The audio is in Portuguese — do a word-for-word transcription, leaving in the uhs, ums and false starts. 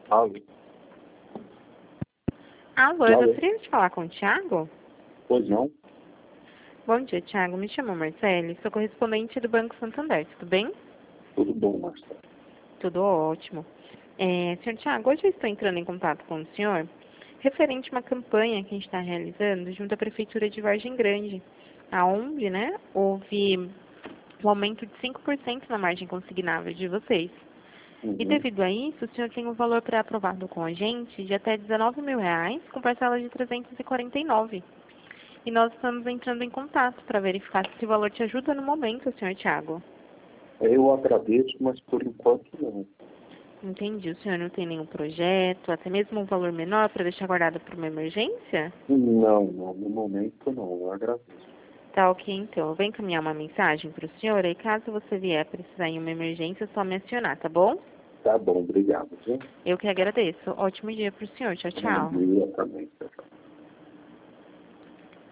Alô? Alô, eu Alô? gostaria de falar com o Thiago? Pois não? Bom dia, Thiago. Me chamo Marcele, sou correspondente do Banco Santander. Tudo bem? Tudo bom, Marcelo. Tudo ótimo. É, senhor Thiago, hoje eu estou entrando em contato com o senhor referente a uma campanha que a gente está realizando junto à Prefeitura de Vargem Grande, aonde, né, houve um aumento de cinco por cento na margem consignável de vocês. Uhum. E devido a isso, o senhor tem um valor pré-aprovado com a gente de até dezenove mil reais, com parcela de trezentos e quarenta e nove. E nós estamos entrando em contato para verificar se esse valor te ajuda no momento, senhor Thiago. Eu agradeço, mas por enquanto não. Entendi. O senhor não tem nenhum projeto, até mesmo um valor menor para deixar guardado para uma emergência? Não, não, no momento não, eu agradeço. Tá ok, então. Eu vou encaminhar uma mensagem para o senhor e caso você vier precisar em uma emergência, é só me acionar, tá bom? Tá bom, obrigado, viu? Eu que agradeço. Ótimo dia para o senhor. Tchau, Bom tchau. dia também, tchau, tchau.